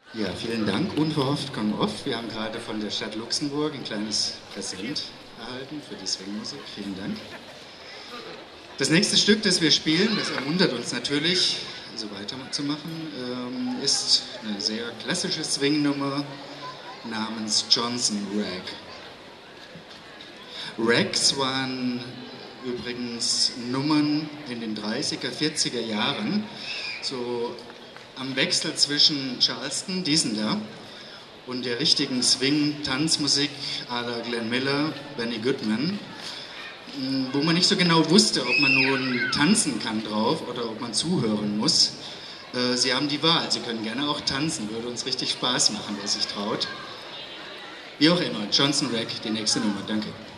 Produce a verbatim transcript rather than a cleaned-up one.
Ja, vielen Dank. Unverhofft kommt oft. Wir haben gerade von der Stadt Luxemburg ein kleines Präsent erhalten für die Swingmusik. Vielen Dank. Das nächste Stück, das wir spielen, das ermuntert uns natürlich, so weiterzumachen, ist eine sehr klassische Swing-Nummer namens Johnson Rag. Rags waren übrigens Nummern in den dreißiger, vierziger Jahren, so am Wechsel zwischen Charleston, diesen da, und der richtigen Swing-Tanzmusik à la Glenn Miller, Benny Goodman, wo man nicht so genau wusste, ob man nun tanzen kann drauf oder ob man zuhören muss. Sie haben die Wahl, Sie können gerne auch tanzen, würde uns richtig Spaß machen, wer sich traut. Wie auch immer, Johnson Rag, die nächste Nummer, danke.